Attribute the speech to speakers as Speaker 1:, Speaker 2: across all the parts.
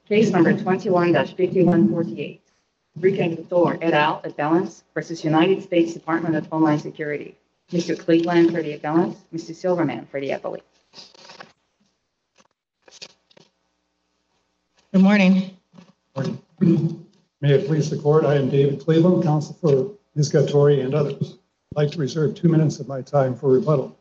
Speaker 1: Case number 21-5148. Brigham Thor et al. Appellants versus United States Department of Homeland Security. Mr. Cleveland for the appellants, Mr. Silverman for the appellate.
Speaker 2: Good morning.
Speaker 3: May it please the court, I am David Cleveland, counsel for Ms. Gattori and others. I'd like to reserve 2 minutes of my time for rebuttal.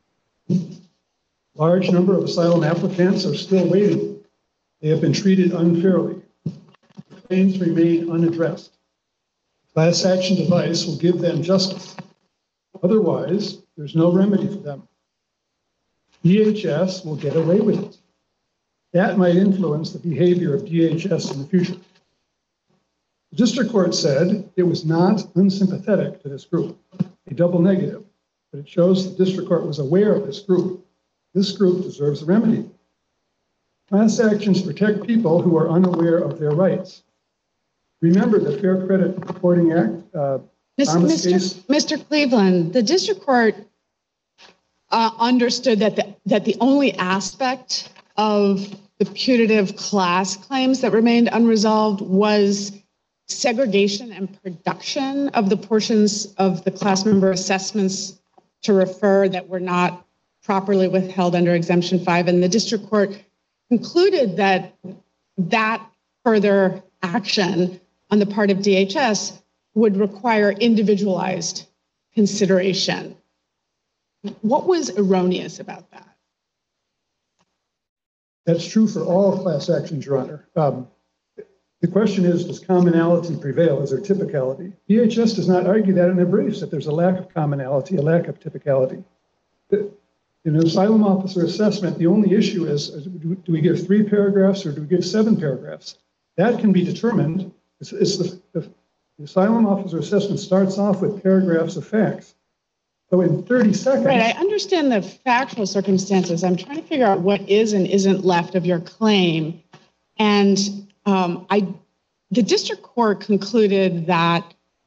Speaker 3: Large number of asylum applicants are still waiting. They have been treated unfairly. Claims remain unaddressed. Class action device will give them justice. Otherwise, there's no remedy for them. DHS will get away with it. That might influence the behavior of DHS in the future. The district court said it was not unsympathetic to this group, a double negative, but it shows the district court was aware of this group. This group deserves a remedy. Class actions protect people who are unaware of their rights. Remember the Fair Credit Reporting Act.
Speaker 2: Mr. Cleveland, the district court understood that the only aspect of the putative class claims that remained unresolved was segregation and production of the portions of the class member assessments to refer that were not properly withheld under Exemption 5. And the district court concluded that further action on the part of DHS would require individualized consideration. What was erroneous about that?
Speaker 3: That's true for all class actions, Your Honor. The question is, does commonality prevail? Is there typicality? DHS does not argue that in their briefs, that there's a lack of commonality, a lack of typicality. In an asylum officer assessment, the only issue is do we give 3 paragraphs or do we give 7 paragraphs? That can be determined. The asylum officer assessment starts off with paragraphs of facts. So in 30 seconds. Right,
Speaker 2: I understand the factual circumstances. I'm trying to figure out what is and isn't left of your claim. And the district court concluded that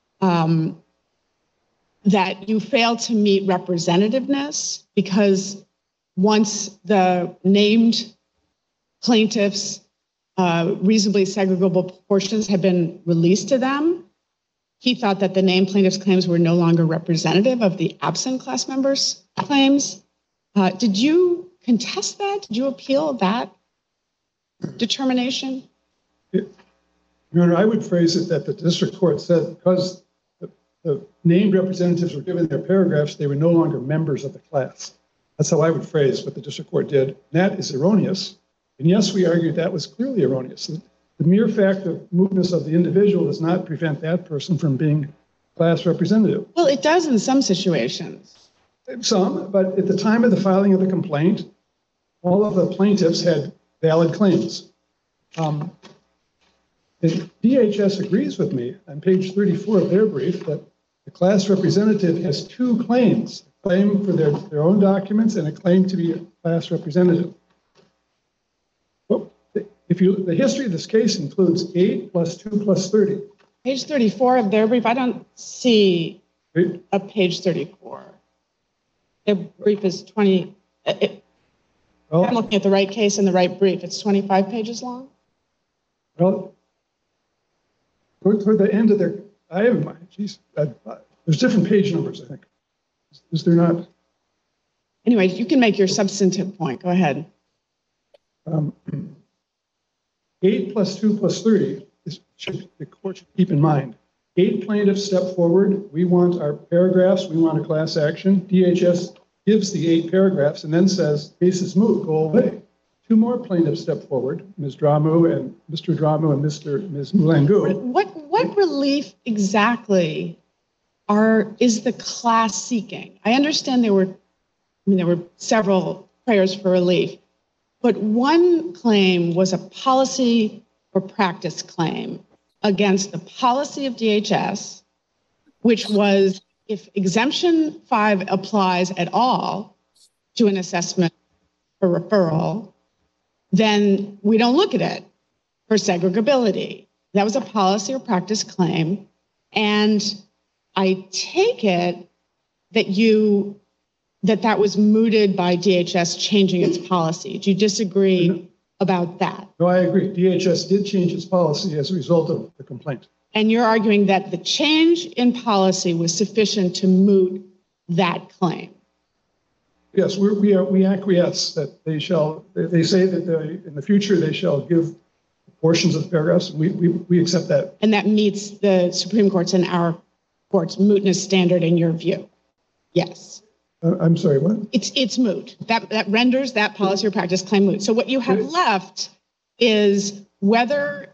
Speaker 2: that you failed to meet representativeness because once the named plaintiffs' reasonably segregable portions had been released to them, he thought that the named plaintiffs' claims were no longer representative of the absent class members' claims. Did you contest that? Did you appeal that determination?
Speaker 3: Your Honor, I would phrase it that the district court said because the named representatives were given their paragraphs, they were no longer members of the class. That's how I would phrase what the district court did. And that is erroneous. And yes, we argued that was clearly erroneous. The mere fact of mootness of the individual does not prevent that person from being class representative.
Speaker 2: Well, it does in some situations.
Speaker 3: Some, but at the time of the filing of the complaint, all of the plaintiffs had valid claims. And DHS agrees with me on page 34 of their brief that the class representative has 2 claims, a claim for their own documents and a claim to be a class representative. Well, the history of this case includes 8 plus 2 plus 30.
Speaker 2: Page 34 of their brief, I don't see a page 34. Their brief is 20. I'm looking at the right case and the right brief. It's 25 pages long.
Speaker 3: Well, toward the end of their, I have in mind, there's different page numbers, I think. Is there not?
Speaker 2: Anyway, you can make your substantive point. Go ahead.
Speaker 3: 8 plus 2 plus 30, the court should keep in mind. 8 plaintiffs step forward. We want our paragraphs. We want a class action. DHS gives the 8 paragraphs and then says, case is moot, go away. 2 more plaintiffs step forward, Ms. Dramu and Mr. Dramu and Ms. Mulangu.
Speaker 2: What relief exactly is the class seeking? I understand there were several prayers for relief, but one claim was a policy or practice claim against the policy of DHS, which was if Exemption 5 applies at all to an assessment or referral, then we don't look at it for segregability. That was a policy or practice claim. And I take it that that was mooted by DHS changing its policy. Do you disagree about that.
Speaker 3: No, I agree. DHS did change its policy as a result of the complaint.
Speaker 2: And you're arguing that the change in policy was sufficient to moot that claim.
Speaker 3: Yes, we acquiesce that they say that in the future they shall give portions of the paragraphs. We accept that.
Speaker 2: And that meets the Supreme Court's and our court's mootness standard in your view? Yes.
Speaker 3: I'm sorry, what?
Speaker 2: It's moot. That renders that policy or practice claim moot. So what you have left is whether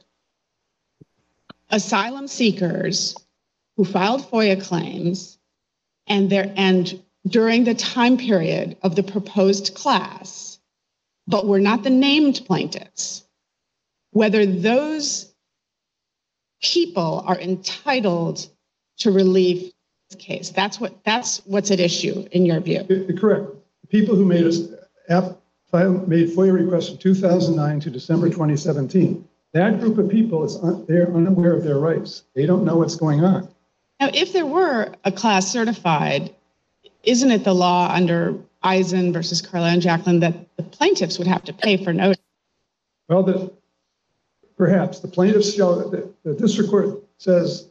Speaker 2: asylum seekers who filed FOIA claims and during the time period of the proposed class, but were not the named plaintiffs, whether those people are entitled to relief in this case. That's what's at issue in your view.
Speaker 3: Correct. The people who made FOIA requests from 2009 to December 2017, that group of people they're unaware of their rights. They don't know what's going on.
Speaker 2: Now, if there were a class certified, isn't it the law under Eisen versus Carla and Jacqueline that the plaintiffs would have to pay for notice?
Speaker 3: Well, perhaps the plaintiffs shall, the district court says,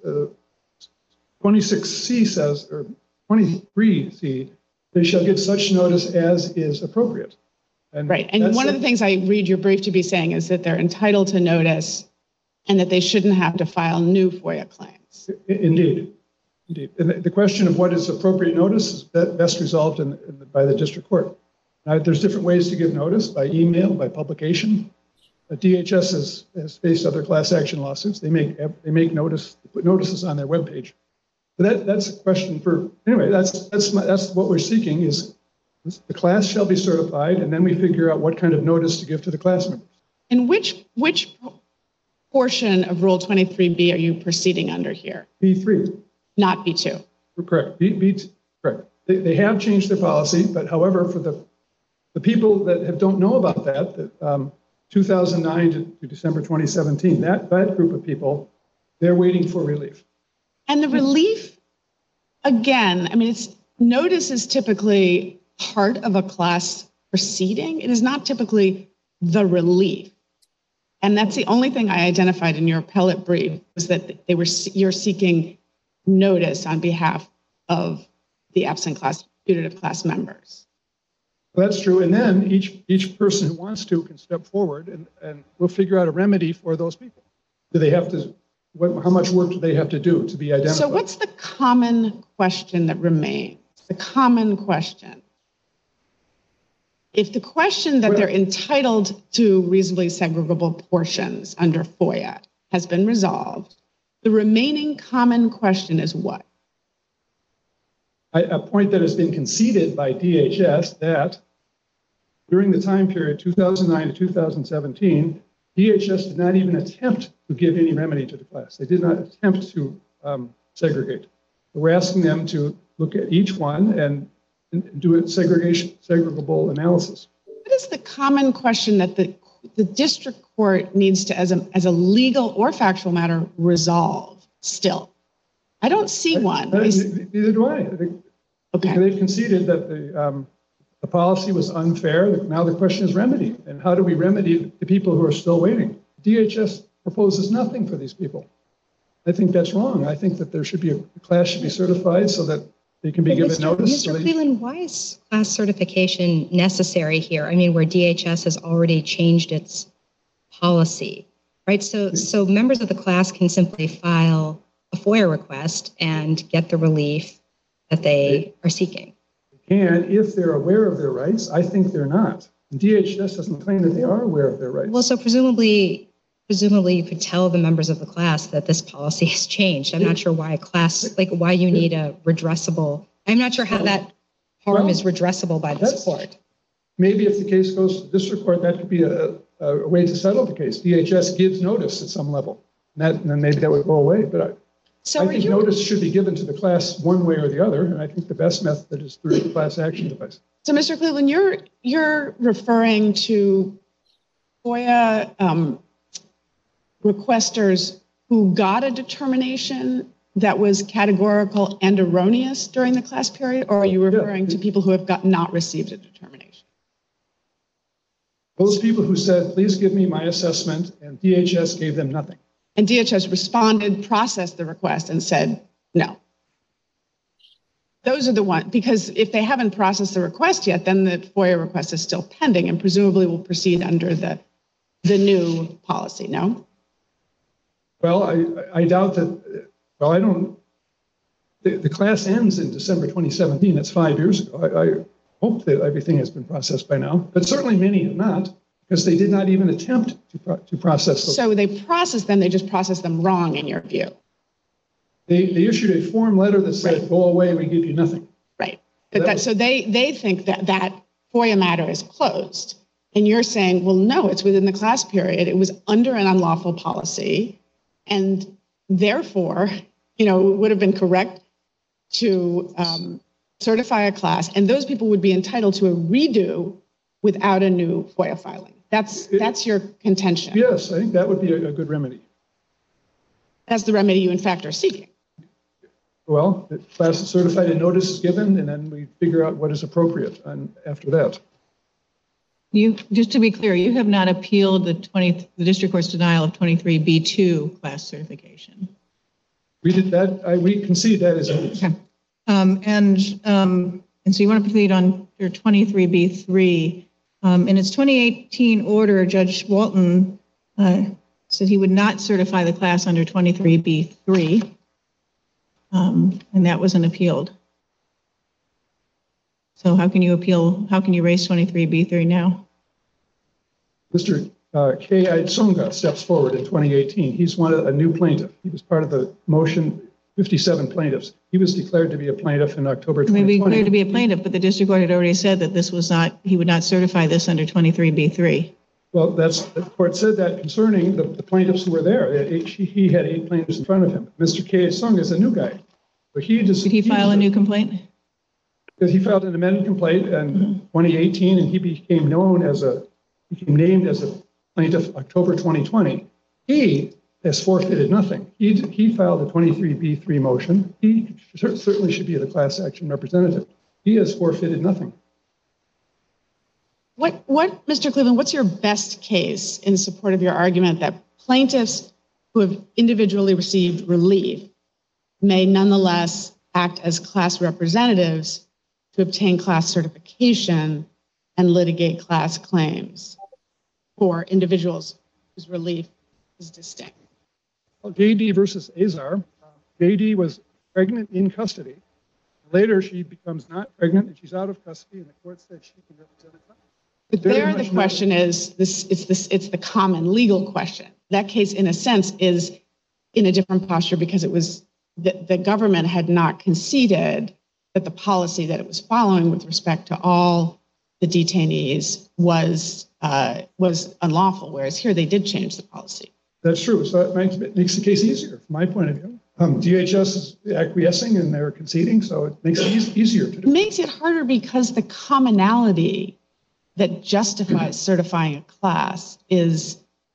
Speaker 3: 26C says, or 23C, they shall give such notice as is appropriate.
Speaker 2: Right. And one of the things I read your brief to be saying is that they're entitled to notice and that they shouldn't have to file new FOIA claims.
Speaker 3: Indeed. And the question of what is appropriate notice is best resolved by the district court. Now, there's different ways to give notice, by email, by publication. DHS has faced other class action lawsuits. They make notice, they put notices on their webpage. But that's a question for, anyway, that's what we're seeking is the class shall be certified, and then we figure out what kind of notice to give to the class members. And
Speaker 2: which portion of Rule 23B are you proceeding under here?
Speaker 3: B3.
Speaker 2: Not B2.
Speaker 3: Correct. Correct. They have changed their policy, but however, for the people that don't know about that 2009 to December 2017, that group of people, they're waiting for relief.
Speaker 2: And the relief, again, I mean, notice is typically part of a class proceeding. It is not typically the relief. And that's the only thing I identified in your appellate brief was that you're seeking notice on behalf of the absent class, putative class members.
Speaker 3: Well, that's true. And then each person who wants to can step forward and we'll figure out a remedy for those people. Do they have to, how much work do they have to do to be identified?
Speaker 2: So what's the common question that remains? The common question. If the question that they're entitled to reasonably segregable portions under FOIA has been resolved, the remaining common question is what?
Speaker 3: A point that has been conceded by DHS that during the time period 2009 to 2017, DHS did not even attempt to give any remedy to the class. They did not attempt to segregate. We're asking them to look at each one and do a segregable analysis.
Speaker 2: What is the common question that the district court needs to, as a legal or factual matter, resolve still? I don't see one.
Speaker 3: Neither do I.
Speaker 2: Okay.
Speaker 3: They've conceded that the policy was unfair. Now the question is remedy. And how do we remedy the people who are still waiting? DHS proposes nothing for these people. I think that's wrong. I think that the class should be certified so that they can be given notice.
Speaker 4: Mr. Cleveland, why is class certification necessary here? I mean, where DHS has already changed its policy, right? So members of the class can simply file a FOIA request and get the relief that they are seeking.
Speaker 3: They can if they're aware of their rights. I think they're not. DHS doesn't claim that they are aware of their rights.
Speaker 4: Well, so presumably you could tell the members of the class that this policy has changed. I'm not sure why why you need a redressable. I'm not sure how that harm is redressable by this court.
Speaker 3: Maybe if the case goes to the district court, that could be a way to settle the case. DHS gives notice at some level. And then maybe that would go away. But I think notice should be given to the class one way or the other. And I think the best method is through the class action device.
Speaker 2: So, Mr. Cleveland, you're referring to FOIA requesters who got a determination that was categorical and erroneous during the class period, or are you referring to people who have not received a determination?
Speaker 3: Those people who said, please give me my assessment, and DHS gave them nothing.
Speaker 2: And DHS responded, processed the request, and said no. Those are the ones, because if they haven't processed the request yet, then the FOIA request is still pending and presumably will proceed under the new policy, no?
Speaker 3: Well, I doubt that, well, I don't, the class ends in December 2017. That's 5 years ago. I hope that everything has been processed by now, but certainly many have not, because they did not even attempt to process those.
Speaker 2: So they processed them, they just processed them wrong in your view.
Speaker 3: They issued a form letter that said, go away, we give you nothing.
Speaker 2: Right. So they think that that FOIA matter is closed. And you're saying, well, no, it's within the class period. It was under an unlawful policy. And therefore, it would have been correct to certify a class. And those people would be entitled to a redo without a new FOIA filing. That's your contention.
Speaker 3: Yes, I think that would be a good remedy.
Speaker 2: That's the remedy you, in fact, are seeking.
Speaker 3: Well, the class is certified, a notice is given, and then we figure out what is appropriate after that.
Speaker 5: Just to be clear, you have not appealed the district court's denial of 23B2 class certification.
Speaker 3: We did that. We concede that is
Speaker 5: okay. And so you want to proceed on your 23B3. In its 2018 order, Judge Walton said he would not certify the class under 23B3, and that wasn't appealed. So how can you raise 23B3 now?
Speaker 3: Mr. K. Aitsonga steps forward in 2018. He's a new plaintiff. He was part of the motion 57 plaintiffs. He was declared to be a plaintiff in October 2020.
Speaker 5: He may be declared to be a plaintiff, but the district court had already said that he would not certify this under 23B3.
Speaker 3: Well, the court said that concerning the plaintiffs who were there. He had 8 plaintiffs in front of him. Mr. K. Aitsonga is a new guy. But did
Speaker 5: he file a new complaint?
Speaker 3: He filed an amended complaint in 2018, and he became named as a plaintiff October 2020. He has forfeited nothing. He filed a 23B3 motion. He certainly should be the class action representative. He has forfeited nothing.
Speaker 2: What, Mr. Cleveland, what's your best case in support of your argument that plaintiffs who have individually received relief may nonetheless act as class representatives to obtain class certification and litigate class claims for individuals whose relief is distinct?
Speaker 3: Well, JD versus Azar. JD was pregnant in custody. Later, she becomes not pregnant and she's out of custody, and the court said she can represent her.
Speaker 2: But there, the question is it's the common legal question. That case, in a sense, is in a different posture because it was the government had not conceded that the policy that it was following with respect to all the detainees was unlawful, whereas here they did change the policy.
Speaker 3: That's true. So that makes the case easier from my point of view. DHS is acquiescing and they're conceding, so it makes it easier to do.
Speaker 2: It makes it harder because the commonality that justifies certifying a class is,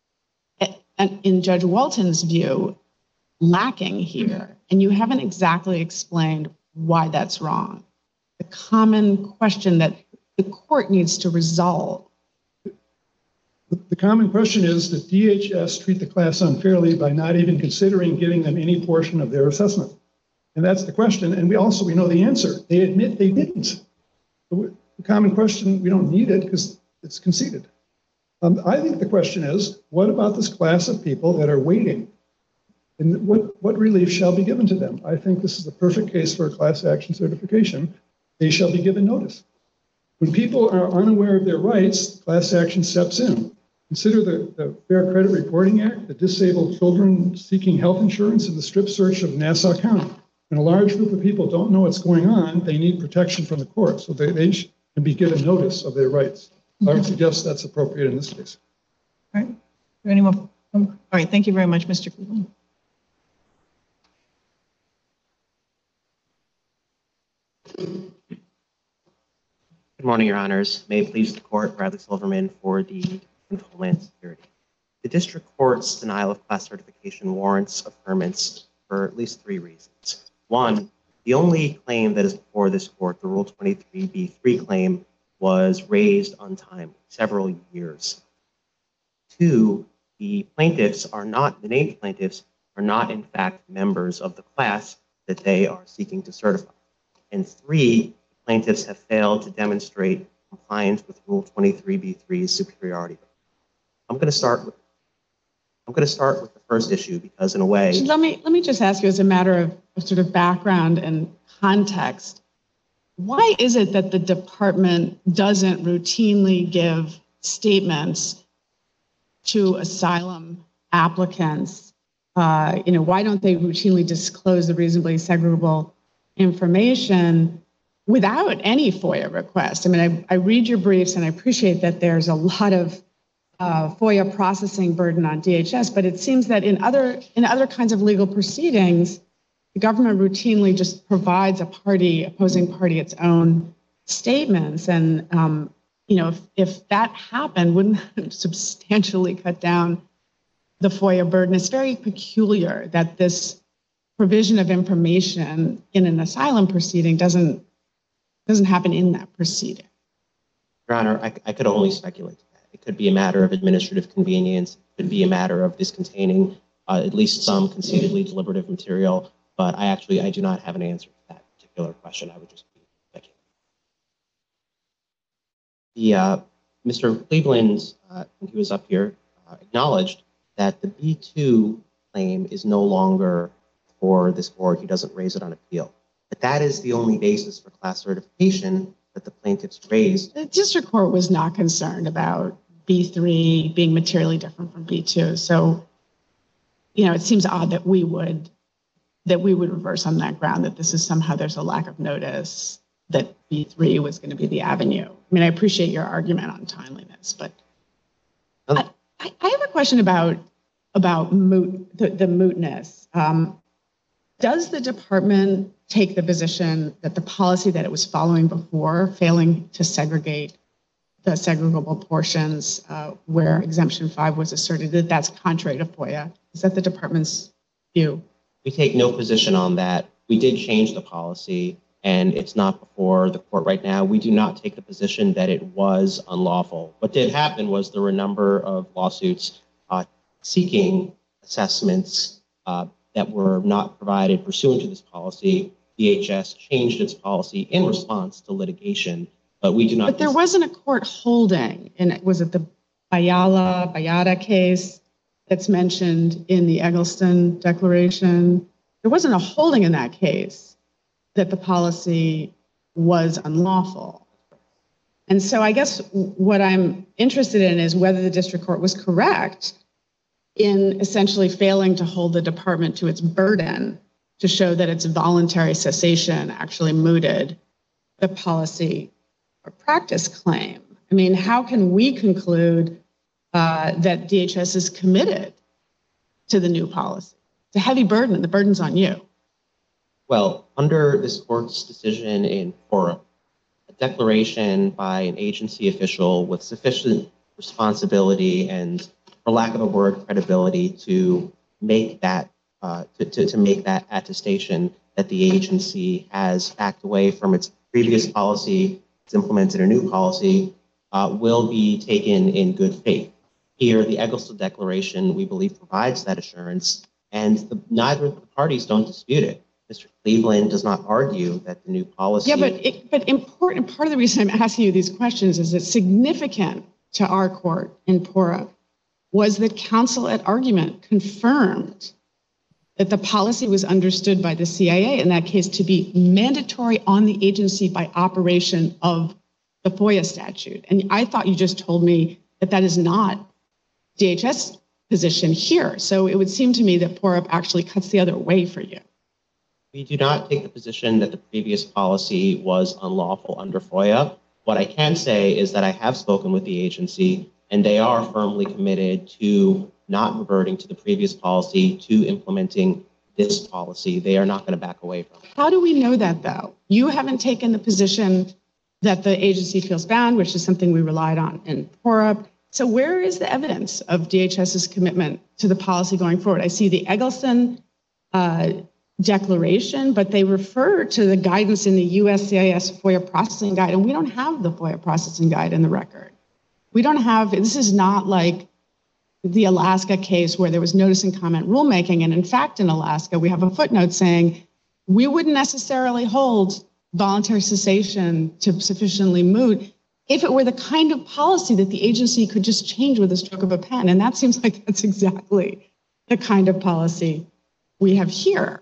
Speaker 2: in Judge Walton's view, lacking here. And you haven't exactly explained why that's wrong. The common question that the court needs to resolve.
Speaker 3: The common question is that DHS treat the class unfairly by not even considering giving them any portion of their assessment. And that's the question. And we know the answer. They admit they didn't. The common question, we don't need it because it's conceded. I think the question is, what about this class of people that are waiting? And what relief shall be given to them? I think this is the perfect case for a class action certification. They shall be given notice. When people are unaware of their rights, class action steps in. Consider the Fair Credit Reporting Act, the disabled children seeking health insurance, and the strip search of Nassau County. When a large group of people don't know what's going on, they need protection from the court, so they can be given notice of their rights. I would suggest that's appropriate in this case.
Speaker 5: All right. Any more? All right. Thank you very much, Mr. Cleveland.
Speaker 6: Good morning, Your Honors. May it please the court, Bradley Silverman for the Department of Homeland Security. The district court's denial of class certification warrants affirmance for at least 3 reasons. 1, the only claim that is before this court, the Rule 23b3 claim, was raised untimely, several years. Two, the named plaintiffs are not in fact members of the class that they are seeking to certify. And three, plaintiffs have failed to demonstrate compliance with Rule 23b3's superiority. I'm going to start with the first issue because, in a way,
Speaker 2: Let me just ask you, as a matter of sort of background and context, why is it that the department doesn't routinely give statements to asylum applicants? Why don't they routinely disclose the reasonably segregable information without any FOIA request? I mean, I read your briefs and I appreciate that there's a lot of FOIA processing burden on DHS, but it seems that in other kinds of legal proceedings, the government routinely just provides opposing party its own statements. And, if that happened, wouldn't it substantially cut down the FOIA burden? It's very peculiar that this provision of information in an asylum proceeding doesn't happen in that proceeding.
Speaker 6: Your Honor, I could only speculate. It could be a matter of administrative convenience. It could be a matter of this containing at least some conceitedly deliberative material. But I do not have an answer to that particular question. I would just be speculating. Mr. Cleveland, when he was up here, acknowledged that the B2 claim is no longer for this board. He doesn't raise it on appeal. But that is the only basis for class certification that the plaintiffs raised.
Speaker 2: The district court was not concerned about B3 being materially different from B2. So, it seems odd that we would reverse on that ground, that this is somehow there's a lack of notice that B3 was going to be the avenue. I mean, I appreciate your argument on timeliness, but I have a question about the mootness. Does the department take the position that the policy that it was following before, failing to segregate the segregable portions where Exemption 5 was asserted, that that's contrary to FOIA? Is that the department's view?
Speaker 6: We take no position on that. We did change the policy, and it's not before the court right now. We do not take the position that it was unlawful. What did happen was there were a number of lawsuits seeking assessments that were not provided pursuant to this policy. DHS changed its policy in response to litigation, but we do not.
Speaker 2: But there wasn't a court holding, and was it the Bayada case that's mentioned in the Eggleston Declaration? There wasn't a holding in that case that the policy was unlawful. And so I guess what I'm interested in is whether the district court was correct in essentially failing to hold the department to its burden to show that its voluntary cessation actually mooted the policy or practice claim. I mean, how can we conclude that DHS is committed to the new policy? It's a heavy burden, and the burden's on you.
Speaker 6: Well, under this court's decision in Forum, a declaration by an agency official with sufficient responsibility and, for lack of a word, credibility to make that to make that attestation that the agency has backed away from its previous policy, it's implemented a new policy, will be taken in good faith. Here, the Eggleston Declaration, we believe, provides that assurance, and neither of the parties don't dispute it. Mr. Cleveland does not argue that the new policy...
Speaker 2: Yeah, but important, part of the reason I'm asking you these questions is that significant to our court in Pora was that counsel at argument confirmed that the policy was understood by the CIA in that case to be mandatory on the agency by operation of the FOIA statute. And I thought you just told me that that is not DHS position here. So it would seem to me that Pora actually cuts the other way for you.
Speaker 6: We do not take the position that the previous policy was unlawful under FOIA. What I can say is that I have spoken with the agency, and they are firmly committed to not reverting to the previous policy, to implementing this policy. They are not going to back away from it.
Speaker 2: How do we know that, though? You haven't taken the position that the agency feels bound, which is something we relied on in Pora. So where is the evidence of DHS's commitment to the policy going forward? I see the Eggleston declaration, but they refer to the guidance in the USCIS FOIA processing guide, and we don't have the FOIA processing guide in the record. We don't have, this is not like the Alaska case where there was notice and comment rulemaking, and in fact, in Alaska, we have a footnote saying we wouldn't necessarily hold voluntary cessation to sufficiently moot if it were the kind of policy that the agency could just change with a stroke of a pen, and that seems like that's exactly the kind of policy we have here.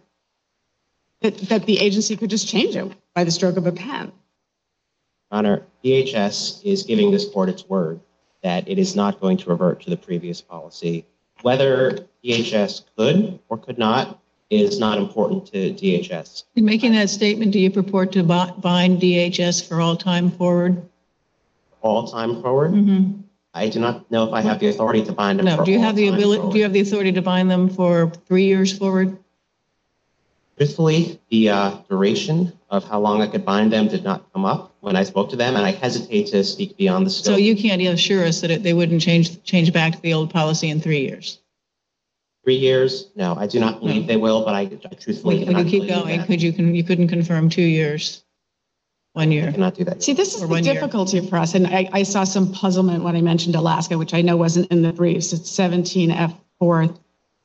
Speaker 2: That the agency could just change it by the stroke of a pen.
Speaker 6: Honor, DHS is giving this court its word that it is not going to revert to the previous policy. Whether DHS could or could not is not important to DHS.
Speaker 5: In making that statement, do you purport to bind DHS for all time forward?
Speaker 6: All time forward?
Speaker 5: Mm-hmm.
Speaker 6: I do not know if I have the authority to bind them.
Speaker 5: No. Do you have the ability? Forward. Do you have the authority to bind them for 3 years forward?
Speaker 6: Truthfully, the duration of how long I could bind them did not come up when I spoke to them, and I hesitate to speak beyond the scope.
Speaker 5: So you can't assure us that they wouldn't change back to the old policy in 3 years?
Speaker 6: 3 years? No, I do not believe they will, but I truthfully cannot.
Speaker 5: Could you keep going? You couldn't confirm 2 years, 1 year.
Speaker 6: I cannot do that.
Speaker 2: See, this is the difficulty for us, and I saw some puzzlement when I mentioned Alaska, which I know wasn't in the briefs. It's 17 F 4th,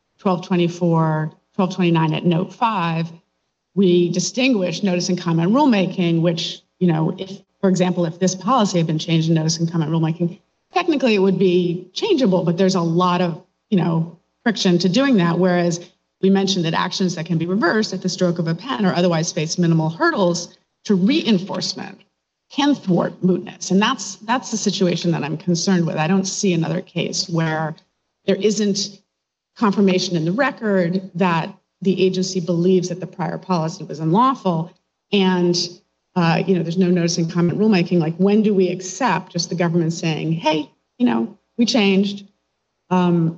Speaker 2: 1224. 1229 at note 5, we distinguish notice and comment rulemaking, which, if, for example, if this policy had been changed in notice and comment rulemaking, technically it would be changeable, but there's a lot of, friction to doing that. Whereas we mentioned that actions that can be reversed at the stroke of a pen or otherwise face minimal hurdles to reinforcement can thwart mootness. And that's the situation that I'm concerned with. I don't see another case where there isn't confirmation in the record that the agency believes that the prior policy was unlawful, and there's no notice and comment rulemaking. Like, when do we accept just the government saying, "Hey, we changed"? So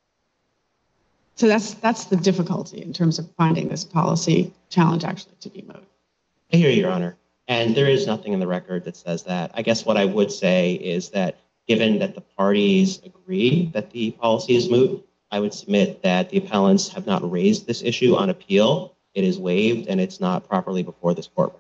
Speaker 2: that's the difficulty in terms of finding this policy challenge actually to be moot.
Speaker 6: I hear you, Your Honor, and there is nothing in the record that says that. I guess what I would say is that, given that the parties agree that the policy is moot, I would submit that the appellants have not raised this issue on appeal. It is waived, and it's not properly before this court.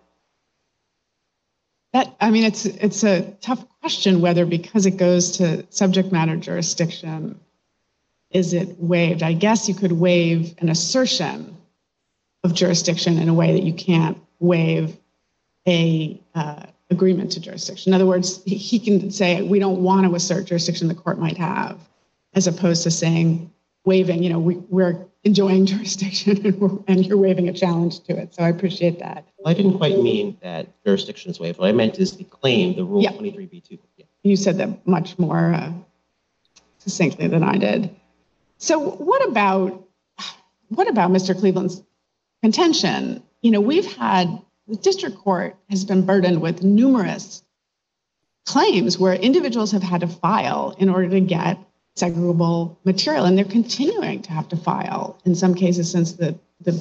Speaker 2: It's a tough question whether, because it goes to subject matter jurisdiction, is it waived? I guess you could waive an assertion of jurisdiction in a way that you can't waive a agreement to jurisdiction. In other words, he can say, we don't want to assert jurisdiction the court might have, as opposed to saying, waiving, we're enjoying jurisdiction and you're waiving a challenge to it. So I appreciate that.
Speaker 6: Well, I didn't quite mean that jurisdiction is waived. What I meant is the claim, the Rule 23b2. Yeah.
Speaker 2: You said that much more succinctly than I did. So what about Mr. Cleveland's contention? The district court has been burdened with numerous claims where individuals have had to file in order to get segregable material, and they're continuing to have to file in some cases since the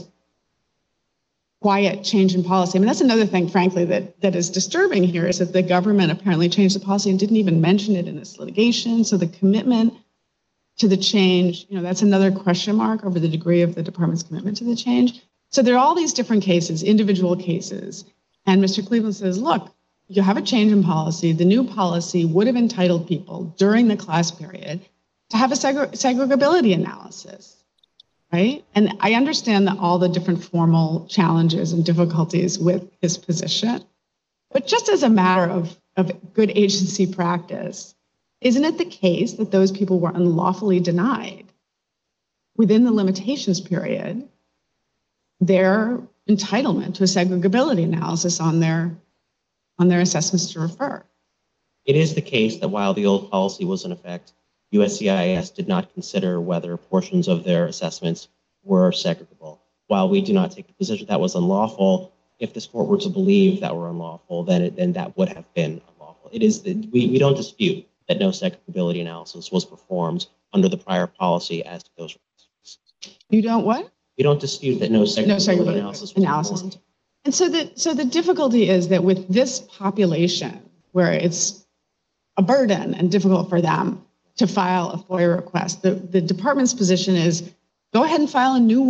Speaker 2: quiet change in policy. That's another thing, frankly, that is disturbing here, is that the government apparently changed the policy and didn't even mention it in this litigation. So the commitment to the change, that's another question mark over the degree of the department's commitment to the change. So there are all these different cases, individual cases, and Mr. Cleveland says, look, you have a change in policy. The new policy would have entitled people during the class period to have a segregability analysis, right? And I understand that all the different formal challenges and difficulties with his position, but just as a matter of good agency practice, isn't it the case that those people were unlawfully denied within the limitations period their entitlement to a segregability analysis on their assessments to refer?
Speaker 6: It is the case that while the old policy was in effect, USCIS did not consider whether portions of their assessments were segregable. While we do not take the position that was unlawful, if this court were to believe that were unlawful, then that would have been unlawful. It is we don't dispute that no segregability analysis was performed under the prior policy as to those rights.
Speaker 2: You don't what?
Speaker 6: We don't dispute that no segregability analysis was performed.
Speaker 2: And so the difficulty is that with this population, where it's a burden and difficult for them to file a FOIA request, the department's position is go ahead and file a new one,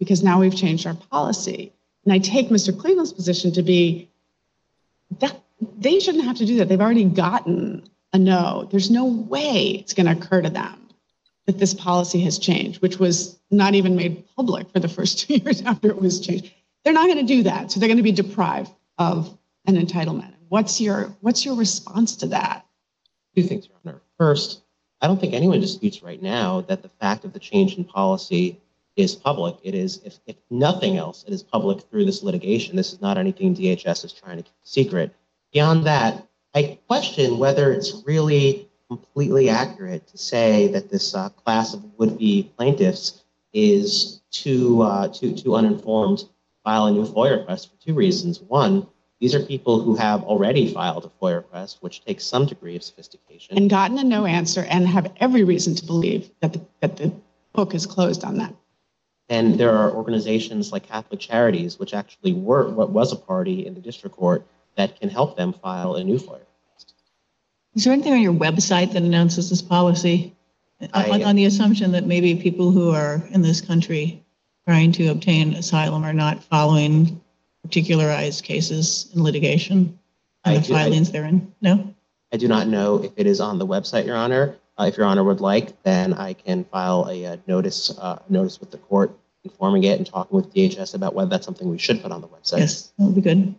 Speaker 2: because now we've changed our policy. And I take Mr. Cleveland's position to be that they shouldn't have to do that. They've already gotten a no. There's no way it's going to occur to them that this policy has changed, which was not even made public for the first 2 years after it was changed. They're not going to do that. So they're going to be deprived of an entitlement. What's your response to that?
Speaker 6: Two things, Your Honor. First, I don't think anyone disputes right now that the fact of the change in policy is public. It is, if nothing else, it is public through this litigation. This is not anything DHS is trying to keep secret. Beyond that, I question whether it's really completely accurate to say that this class of would-be plaintiffs is too uninformed to file a new FOIA request for two reasons. One, these are people who have already filed a FOIA request, which takes some degree of sophistication.
Speaker 2: And gotten a no answer and have every reason to believe that the book is closed on that.
Speaker 6: And there are organizations like Catholic Charities, which actually were what was a party in the district court, that can help them file a new FOIA request.
Speaker 5: Is there anything on your website that announces this policy on the assumption that maybe people who are in this country trying to obtain asylum are not following particularized cases in litigation and the filings therein? No?
Speaker 6: I do not know if it is on the website, Your Honor. If Your Honor would like, then I can file a notice with the court informing it and talking with DHS about whether that's something we should put on the website.
Speaker 5: Yes, that would be good.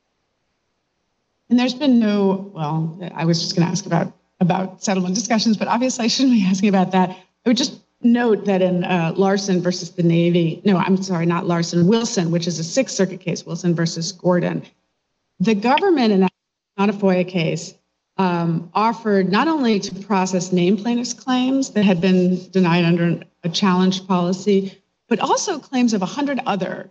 Speaker 2: And there's been no, well, I was just going to ask about settlement discussions, but obviously I shouldn't be asking about that. I would just note that in Larson versus the Navy, no, I'm sorry, not Larson, Wilson, which is a Sixth Circuit case, Wilson versus Gordon, the government, in that, not a FOIA case, offered not only to process named plaintiffs' claims that had been denied under a challenged policy, but also claims of 100 other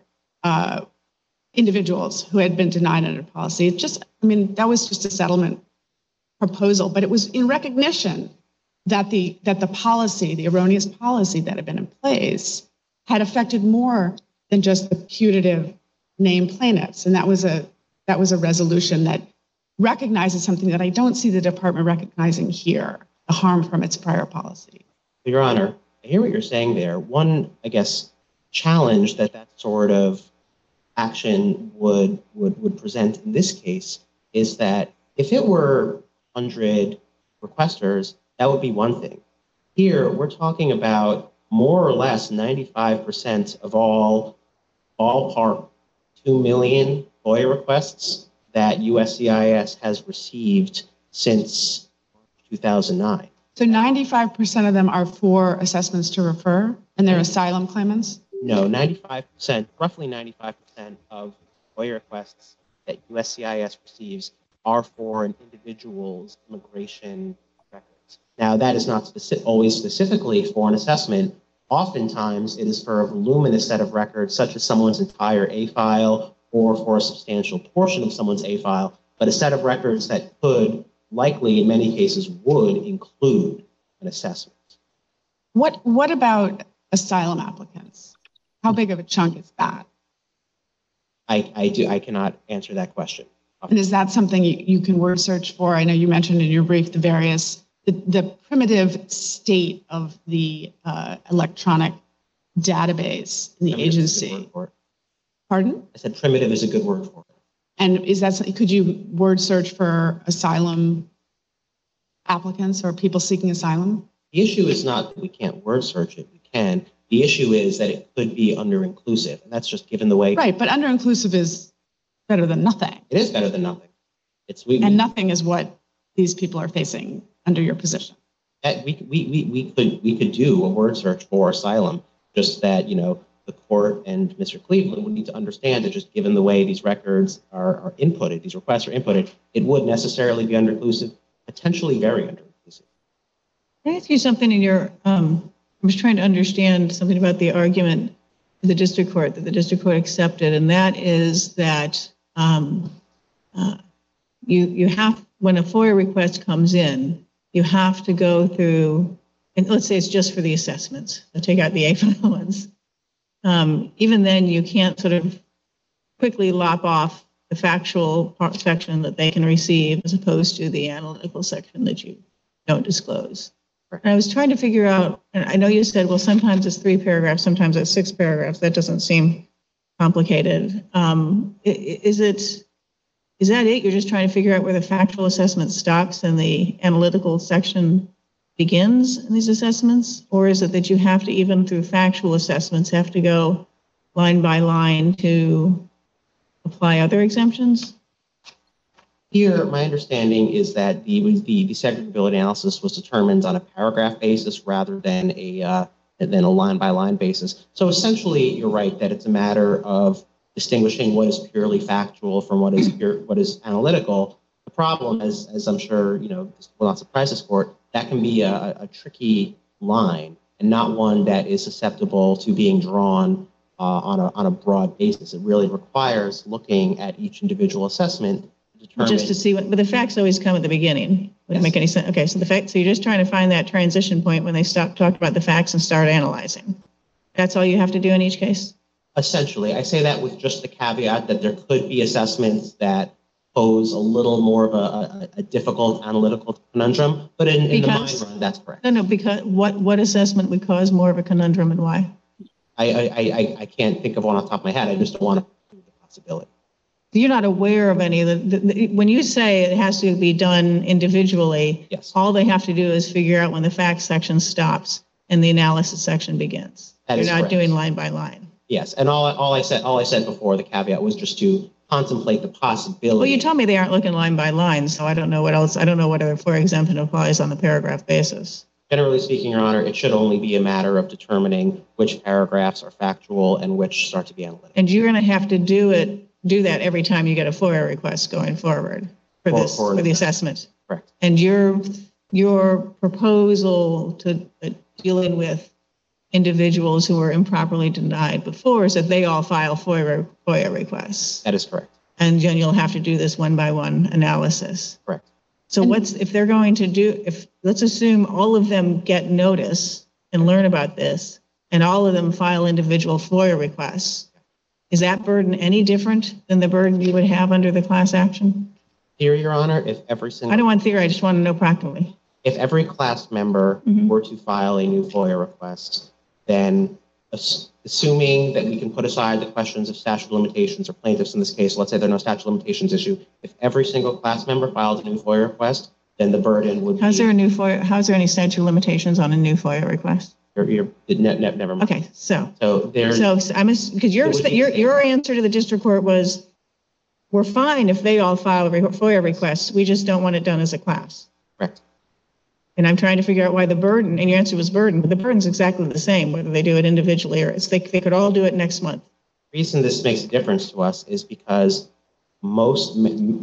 Speaker 2: individuals who had been denied under policy. It just, I mean, that was just a settlement proposal, but it was in recognition that the policy, the erroneous policy that had been in place, had affected more than just the putative named plaintiffs. And that was a resolution that recognizes something that I don't see the department recognizing here, the harm from its prior policy.
Speaker 6: Your Honor, I hear what you're saying there. One, I guess, challenge that sort of action would present in this case is that if it were 100 requesters, that would be one thing. Here, we're talking about more or less 95% of all ballpark 2 million FOIA requests that USCIS has received since 2009.
Speaker 2: So 95% of them are for assessments to refer, and they're asylum claimants?
Speaker 6: No, 95%, roughly 95% of FOIA requests that USCIS receives are for an individual's immigration records. Now, that is not always specifically for an assessment. Oftentimes, it is for a voluminous set of records, such as someone's entire A file or for a substantial portion of someone's A file, but a set of records that could likely, in many cases, would include an assessment.
Speaker 2: What about asylum applicants? How big of a chunk is that?
Speaker 6: I cannot answer that question.
Speaker 2: And is that something you can word search for? I know you mentioned in your brief the primitive state of the electronic database in the agency. Pardon?
Speaker 6: I said primitive is a good word for it.
Speaker 2: And is that something, could you word search for asylum applicants or people seeking asylum?
Speaker 6: The issue is not that we can't word search it. We can. The issue is that it could be under-inclusive, and that's just given the way.
Speaker 2: Right, but under-inclusive is better than nothing.
Speaker 6: It is better than nothing.
Speaker 2: And nothing is what these people are facing under your position.
Speaker 6: We could do a word search for asylum, just that, the court and Mr. Cleveland would need to understand that just given the way these records are inputted, these requests are inputted, it would necessarily be under-inclusive, potentially very under-inclusive.
Speaker 5: Can I ask you something in your, I was trying to understand something about the argument of the district court that the district court accepted, and that is that you have, when a FOIA request comes in, you have to go through, and let's say it's just for the assessments, so take out the A file ones. Even then, you can't sort of quickly lop off the factual section that they can receive as opposed to the analytical section that you don't disclose. And I was trying to figure out, and I know you said, well, sometimes it's 3 paragraphs, sometimes it's 6 paragraphs. That doesn't seem complicated. Is that it? You're just trying to figure out where the factual assessment stops and the analytical section begins in these assessments? Or is it that you have to, even through factual assessments, have to go line by line to apply other exemptions?
Speaker 6: Here, my understanding is that the segregability analysis was determined on a paragraph basis rather than a line-by-line basis. So essentially, you're right that it's a matter of distinguishing what is purely factual from what is analytical. The problem, as I'm sure will not surprise this court, that can be a tricky line and not one that is susceptible to being drawn on a broad basis. It really requires looking at each individual assessment.
Speaker 5: Just to see but the facts always come at the beginning. Would it make any sense? Okay, so so you're just trying to find that transition point when they stop talking about the facts and start analyzing. That's all you have to do in each case?
Speaker 6: Essentially, I say that with just the caveat that there could be assessments that pose a little more of a difficult analytical conundrum, but in the mind run, that's correct.
Speaker 5: No, because what assessment would cause more of a conundrum and why?
Speaker 6: I can't think of one off the top of my head. I just don't want to prove the possibility.
Speaker 5: You're not aware of any of when you say it has to be done individually,
Speaker 6: yes,
Speaker 5: all they have to do is figure out when the facts section stops and the analysis section begins. You're not doing line by line.
Speaker 6: Yes, and all I said before the caveat was just to contemplate the possibility.
Speaker 5: Well, you told me they aren't looking line by line, so I don't know what else. I don't know what other FOIA exemption applies on the paragraph basis.
Speaker 6: Generally speaking, Your Honor, it should only be a matter of determining which paragraphs are factual and which start to be analytical.
Speaker 5: And you're going to have to do that every time you get a FOIA request going forward for the assessment.
Speaker 6: Correct.
Speaker 5: And your proposal to dealing with individuals who were improperly denied before is that they all file FOIA requests.
Speaker 6: That is correct.
Speaker 5: And then you'll have to do this one by one analysis.
Speaker 6: Correct.
Speaker 5: So if they're going to let's assume all of them get notice and learn about this and all of them file individual FOIA requests, is that burden any different than the burden you would have under the class action?
Speaker 6: Theory, Your Honor, if every single...
Speaker 5: I don't want theory, I just want to know practically.
Speaker 6: If every class member were to file a new FOIA request, then assuming that we can put aside the questions of statute of limitations or plaintiffs in this case, let's say there's no statute of limitations issue, if every single class member files a new FOIA request, then the burden would be...
Speaker 5: How's there any statute of limitations on a new FOIA request?
Speaker 6: Never mind.
Speaker 5: Okay, so
Speaker 6: there's...
Speaker 5: because your answer to the district court was, we're fine if they all file FOIA requests, we just don't want it done as a class.
Speaker 6: Correct.
Speaker 5: And I'm trying to figure out why the burden, and your answer was burden, but the burden's exactly the same, whether they do it individually or they could all do it next month.
Speaker 6: The reason this makes a difference to us is because most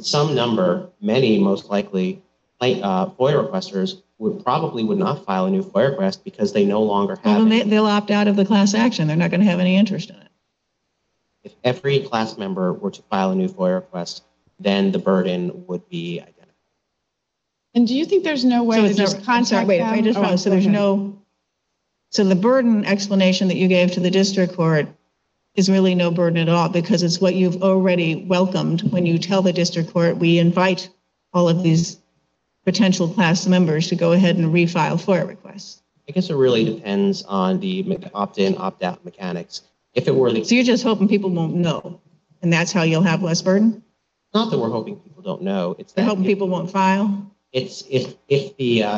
Speaker 6: likely, FOIA requesters would not file a new FOIA request because they no longer have...
Speaker 5: Well, then they'll opt out of the class action. They're not going to have any interest in it.
Speaker 6: If every class member were to file a new FOIA request, then the burden would be identical.
Speaker 2: And do you think there's no way to just contact them?
Speaker 5: So the burden explanation that you gave to the district court is really no burden at all because it's what you've already welcomed when you tell the district court, we invite all of these potential class members to go ahead and refile FOIA requests.
Speaker 6: I guess it really depends on the opt-in, opt-out mechanics. If it were
Speaker 5: So you're just hoping people won't know, and that's how you'll have less burden?
Speaker 6: Not that we're hoping people don't know. It's that
Speaker 5: you're hoping people won't file?
Speaker 6: It's if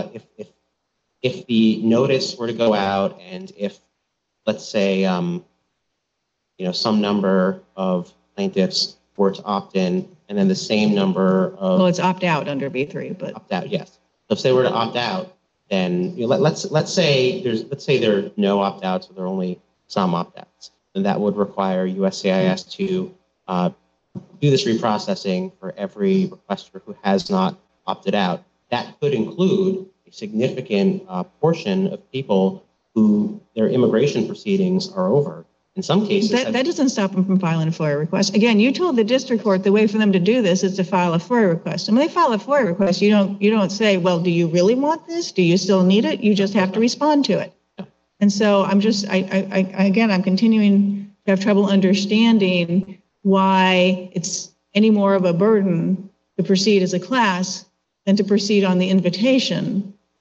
Speaker 6: the notice were to go out and if, let's say, some number of plaintiffs were to opt in and then the same number of...
Speaker 5: Well, it's opt out under B3, but...
Speaker 6: Opt out, yes. So if they were to opt out, then let's say there are no opt outs, or there are only some opt outs, then that would require USCIS to do this reprocessing for every requester who has not opted out. That could include a significant portion of people who their immigration proceedings are over. In some cases...
Speaker 5: That doesn't stop them from filing a FOIA request. Again, you told the district court the way for them to do this is to file a FOIA request. And when they file a FOIA request, you don't say, well, do you really want this? Do you still need it? You just have to respond to it.
Speaker 6: Yeah.
Speaker 5: And so I'm continuing to have trouble understanding why it's any more of a burden to proceed as a class than to proceed on the invitation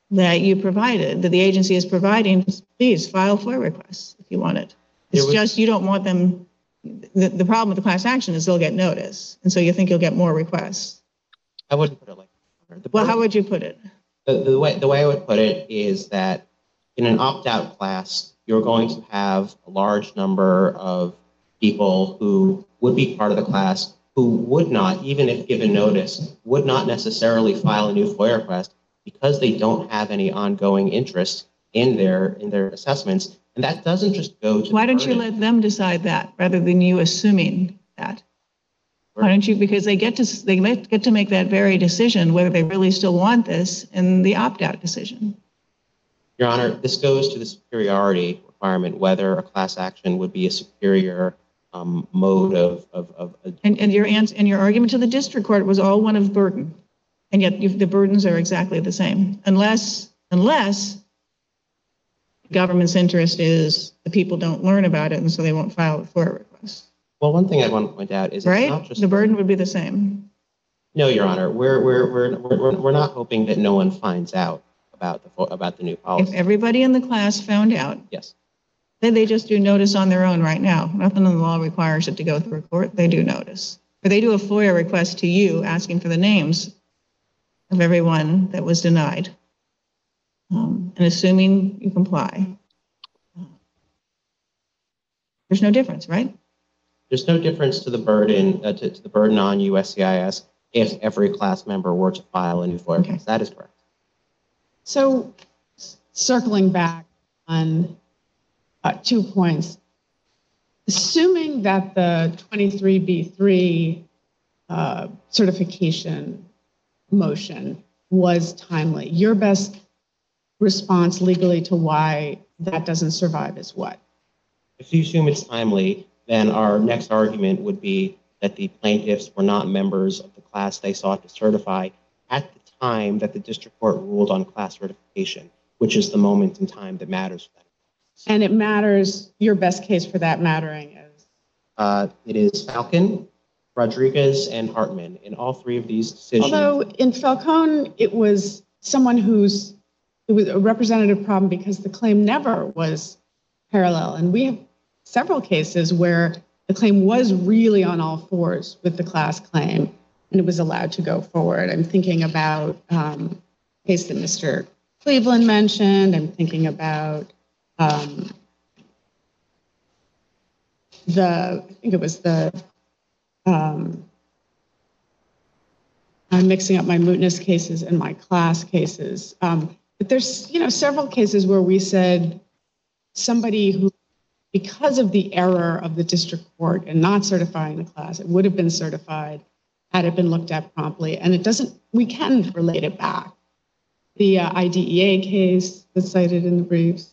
Speaker 5: that you provided, that the agency is providing, please file FOIA requests if you want it. It's just you don't want them. The problem with the class action is they'll get notice, and so you think you'll get more requests.
Speaker 6: I wouldn't put it like that.
Speaker 5: Well, how would you put it?
Speaker 6: The way I would put it is that in an opt-out class, you're going to have a large number of people who would be part of the class who would not, even if given notice, would not necessarily file a new FOIA request because they don't have any ongoing interest in their assessments. And that doesn't just go to.
Speaker 5: Why don't you let them decide that rather than you assuming that? Why don't you? Because they get to make that very decision whether they really still want this in the opt-out decision.
Speaker 6: Your Honor, this goes to the superiority requirement, whether a class action would be a superior mode of.
Speaker 5: And your argument to the district court was all one of burden, and yet the burdens are exactly the same, unless the government's interest is the people don't learn about it, and so they won't file a FOIA request.
Speaker 6: Well, one thing I want to point out is
Speaker 5: right,
Speaker 6: it's not just
Speaker 5: the burden would be the same.
Speaker 6: No, Your Honor, we're not hoping that no one finds out about the new policy.
Speaker 5: If everybody in the class found out,
Speaker 6: Yes.
Speaker 5: then they just do notice on their own right now. Nothing in the law requires it to go through a court. They do notice. Or they do a FOIA request to you asking for the names of everyone that was denied. And assuming you comply. There's no difference, right?
Speaker 6: There's no difference to the burden to the burden on USCIS if every class member were to file a new FOIA request. That is correct.
Speaker 2: So circling back on 2 points, assuming that the 23B3 certification motion was timely, your best response legally to why that doesn't survive is what?
Speaker 6: If you assume it's timely, then our next argument would be that the plaintiffs were not members of the class they sought to certify at the time that the district court ruled on class certification, which is the moment in time that matters for them.
Speaker 2: And it matters, your best case for that mattering is?
Speaker 6: It is Falcon, Rodriguez, and Hartman. In all three of these decisions.
Speaker 2: Although in Falcone, it was someone it was a representative problem because the claim never was parallel. And we have several cases where the claim was really on all fours with the class claim, and it was allowed to go forward. I'm thinking about a case that Mr. Cleveland mentioned. I'm thinking about I think it was I'm mixing up my mootness cases and my class cases. But there's, several cases where we said somebody who, because of the error of the district court and not certifying the class, it would have been certified had it been looked at promptly. And we can relate it back. The IDEA case that's cited in the briefs.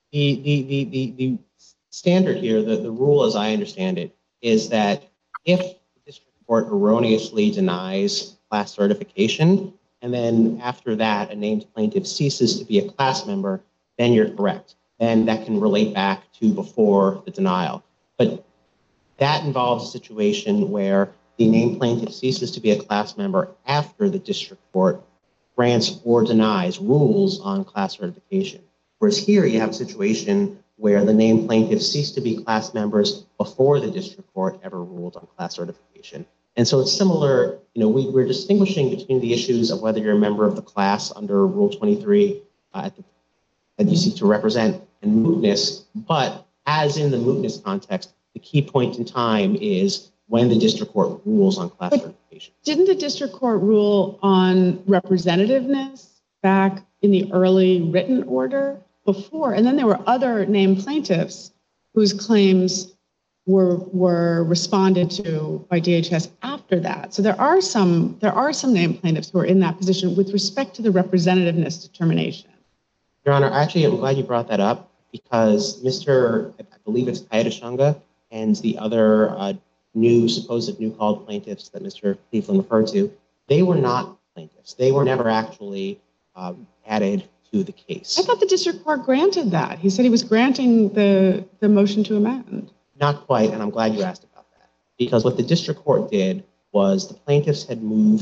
Speaker 6: The standard here, the rule as I understand it, is that if the district court erroneously denies class certification, and then after that a named plaintiff ceases to be a class member, then you're correct. Then that can relate back to before the denial. But that involves a situation where the named plaintiff ceases to be a class member after the district court grants or denies rules on class certification. Whereas here you have a situation where the named plaintiffs cease to be class members before the district court ever ruled on class certification. And so it's similar, we're distinguishing between the issues of whether you're a member of the class under Rule 23 that you seek to represent and mootness, but as in the mootness context, the key point in time is when the district court rules on class certification.
Speaker 2: Didn't the district court rule on representativeness back in the early written order before? And then there were other named plaintiffs whose claims were responded to by DHS after that. So there are some named plaintiffs who are in that position with respect to the representativeness determination.
Speaker 6: Your Honor, actually, I'm glad you brought that up because I believe it's Kayadashunga and the other supposed new called plaintiffs that Mr. Cleveland referred to, they were not plaintiffs. They were never actually added to the case.
Speaker 2: I thought the district court granted that. He said he was granting the motion to amend.
Speaker 6: Not quite, and I'm glad you asked about that. Because what the district court did was the plaintiffs had moved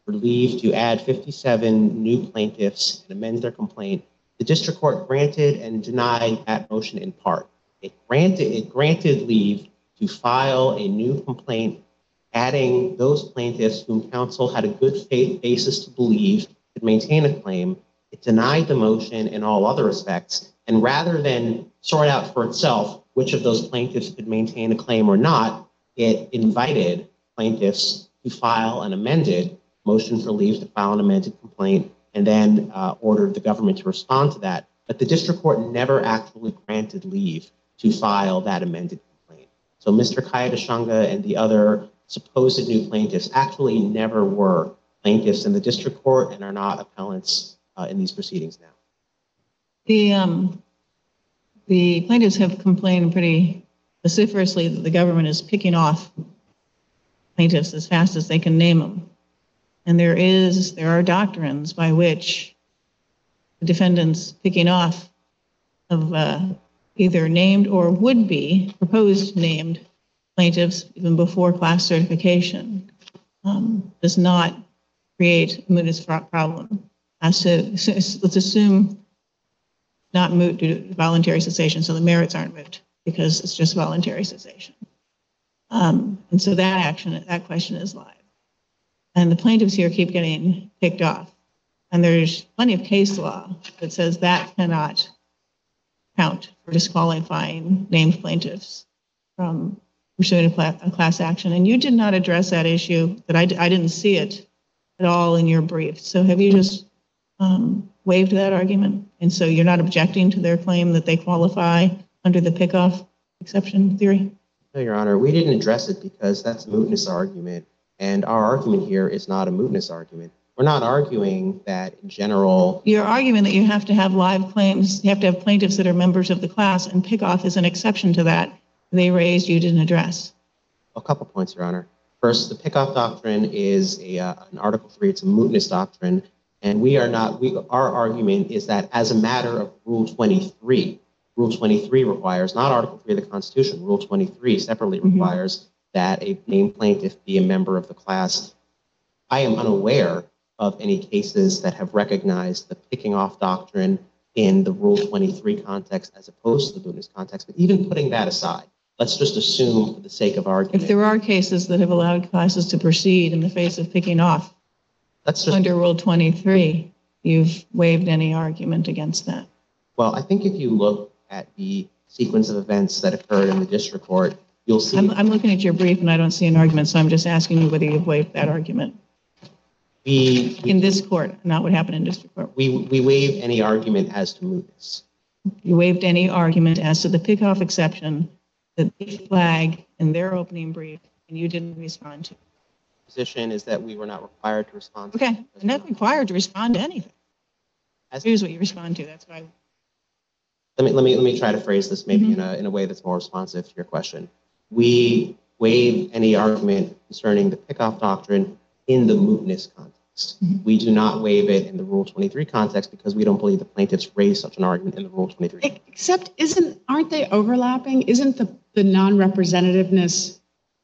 Speaker 6: for leave to add 57 new plaintiffs and amend their complaint. The district court granted and denied that motion in part. It granted leave to file a new complaint, adding those plaintiffs whom counsel had a good faith basis to believe could maintain a claim. It denied the motion in all other respects, and rather than sort out for itself which of those plaintiffs could maintain a claim or not, it invited plaintiffs to file an amended motion for leave to file an amended complaint, and then ordered the government to respond to that. But the district court never actually granted leave to file that amended complaint. So Mr. Kayedashanga and the other supposed new plaintiffs actually never were plaintiffs in the district court and are not appellants in these proceedings now.
Speaker 5: The plaintiffs have complained pretty vociferously that the government is picking off plaintiffs as fast as they can name them. And there are doctrines by which the defendants picking off of either named or would be proposed named plaintiffs even before class certification does not create a mootness problem. Let's assume not moot due to voluntary cessation, so the merits aren't moot because it's just voluntary cessation. And so that question is live. And the plaintiffs here keep getting picked off. And there's plenty of case law that says that cannot count for disqualifying named plaintiffs from pursuing a class action. And you did not address that issue, that I didn't see it at all in your brief. So have you just waived that argument? And so you're not objecting to their claim that they qualify under the pick-off exception theory?
Speaker 6: No, Your Honor, we didn't address it because that's a mootness argument. And our argument here is not a mootness argument. We're not arguing that in general.
Speaker 5: Your argument that you have to have live claims, you have to have plaintiffs that are members of the class, and pick-off is an exception to that. They raised, you didn't address.
Speaker 6: A couple points, Your Honor. First, the pick-off doctrine is an Article 3. It's a mootness doctrine. And our argument is that as a matter of Rule 23 requires, not Article 3 of the Constitution, Rule 23 separately requires that a named plaintiff be a member of the class. I am unaware of any cases that have recognized the picking off doctrine in the Rule 23 context as opposed to the mootness context. But even putting that aside, let's just assume for the sake of argument.
Speaker 5: If there are cases that have allowed classes to proceed in the face of picking off under Rule 23, you've waived any argument against that.
Speaker 6: Well, I think if you look at the sequence of events that occurred in the district court, you'll see.
Speaker 5: I'm looking at your brief and I don't see an argument, so I'm just asking you whether you've waived that argument. In this court, not what happened in district court.
Speaker 6: We waive any argument as to mootness.
Speaker 5: You waived any argument as to the pick-off exception that they flagged in their opening brief and you didn't respond to.
Speaker 6: Position is that we were not required to respond to.
Speaker 5: Okay, you're not required to respond to anything. Here's what you respond to. That's why.
Speaker 6: Let me try to phrase this maybe in a way that's more responsive to your question. We waive any argument concerning the pickoff doctrine in the mootness context. We do not waive it in the Rule 23 context because we don't believe the plaintiffs raised such an argument in the Rule 23.
Speaker 2: Except aren't they overlapping? Isn't the non-representativeness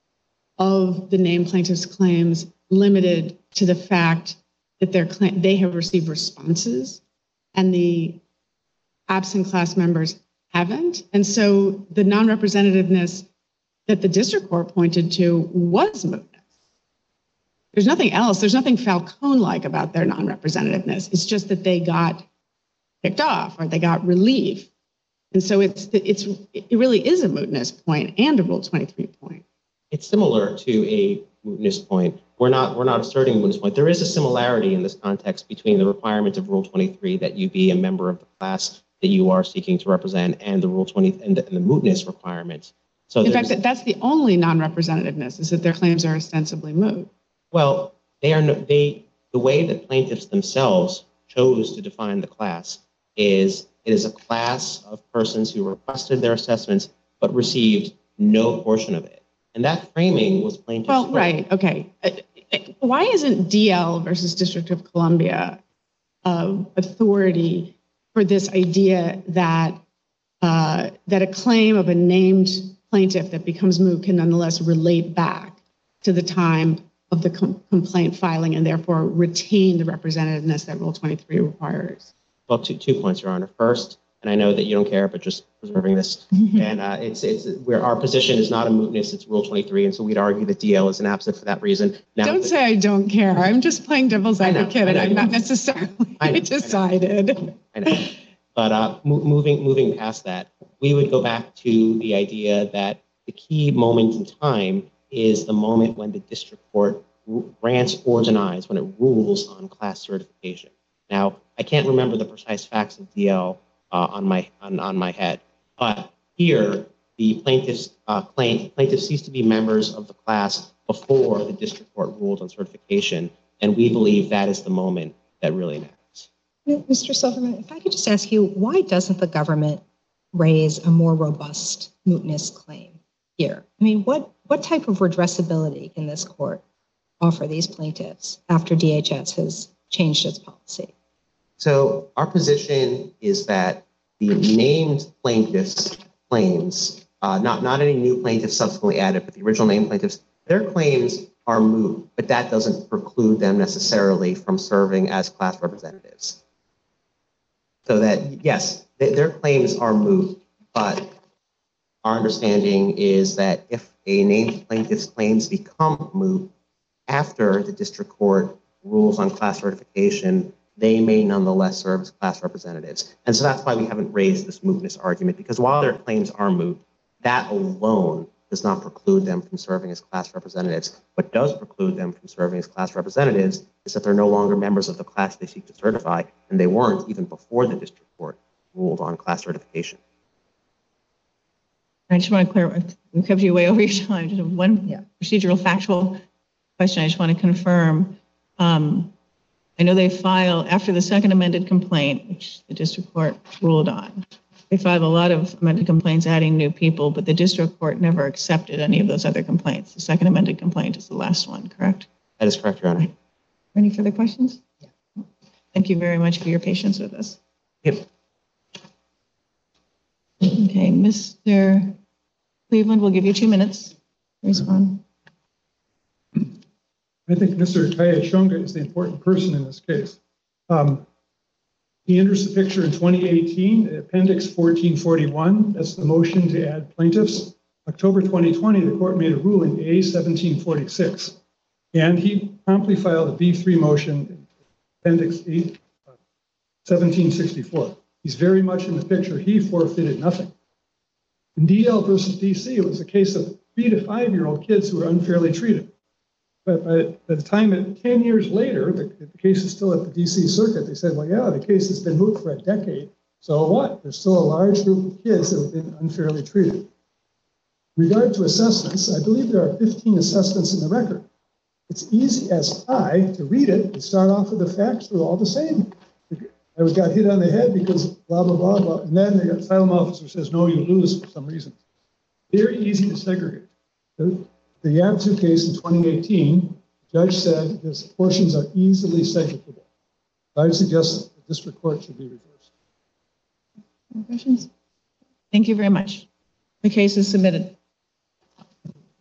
Speaker 2: of the named plaintiffs' claims limited to the fact that they have received responses and the absent class members haven't? And so the non-representativeness that the district court pointed to was mootness. There's nothing else. There's nothing Falcone-like about their non-representativeness. It's just that they got picked off or they got relief. And so it really is a mootness point and a Rule 23 point.
Speaker 6: It's similar to a mootness point. We're not asserting a mootness point. There is a similarity in this context between the requirement of Rule 23 that you be a member of the class that you are seeking to represent and the Rule 20 and the mootness requirements. So
Speaker 2: in fact, that's the only non-representativeness is that their claims are ostensibly moot.
Speaker 6: Well, the way that plaintiffs themselves chose to define the class is it is a class of persons who requested their assessments but received no portion of it. And that framing was plaintiffs.
Speaker 2: Well, right. Okay. Why isn't DL versus District of Columbia authority for this idea that a claim of a named plaintiff that becomes moot can nonetheless relate back to the time of the complaint filing and therefore retain the representativeness that Rule 23 requires?
Speaker 6: Well, two points, Your Honor. First, and I know that you don't care, but just preserving this, and it's where our position is not a mootness, it's Rule 23, and so we'd argue that DL is an absent for that reason. Now,
Speaker 2: Don't say I don't care. I'm just playing devil's advocate, and I'm not necessarily decided.
Speaker 6: I know. But moving past that, we would go back to the idea that the key moment in time is the moment when the district court grants or denies, when it rules on class certification. Now, I can't remember the precise facts of DL on my head, but here the plaintiffs cease to be members of the class before the district court ruled on certification, and we believe that is the moment that really matters.
Speaker 4: Mr. Silverman, if I could just ask you, why doesn't the government raise a more robust mootness claim here? I mean, what type of redressability can this court offer these plaintiffs after DHS has changed its policy?
Speaker 6: So our position is that the named plaintiffs' claims, not any new plaintiffs subsequently added, but the original named plaintiffs, their claims are moot, but that doesn't preclude them necessarily from serving as class representatives. So that, yes, their claims are moot, but our understanding is that if a named plaintiff's claims become moot after the district court rules on class certification, they may nonetheless serve as class representatives. And so that's why we haven't raised this mootness argument, because while their claims are moot, that alone does not preclude them from serving as class representatives. What does preclude them from serving as class representatives is that they're no longer members of the class they seek to certify, and they weren't even before the district court ruled on class certification.
Speaker 5: I just want to clarify, we kept you way over your time. Just one procedural factual question I just want to confirm. I know they file after the second amended complaint, which the district court ruled on. They filed a lot of amended complaints adding new people, but the district court never accepted any of those other complaints. The second amended complaint is the last one, correct?
Speaker 6: That is correct, Your Honor.
Speaker 5: Any further questions? Yeah. Thank you very much for your patience with us.
Speaker 6: Yep.
Speaker 5: Okay, Mr. Cleveland, we'll give you 2 minutes to respond.
Speaker 3: I think Mr. Kayashonga is the important person in this case. He enters the picture in 2018, Appendix 1441. That's the motion to add plaintiffs. October 2020, the court made a ruling, A1746. And he promptly filed a B3 motion, Appendix 1764. He's very much in the picture. He forfeited nothing. In DL versus DC, it was a case of 3 to 5 year old kids who were unfairly treated. But by the time, 10 years later, the case is still at the DC circuit. They said, well, yeah, the case has been moved for a decade. So what? There's still a large group of kids that have been unfairly treated. In regard to assessments, I believe there are 15 assessments in the record. It's easy as pie to read it and start off with the facts. They're all the same. I got hit on the head because blah, blah, blah, blah. And then the asylum officer says, no, you lose for some reason. Very easy to segregate. The Yabzu case in 2018, the judge said his portions are easily segregable. I would suggest that the district court should be reversed.
Speaker 5: Questions? Thank you very much. The case is submitted.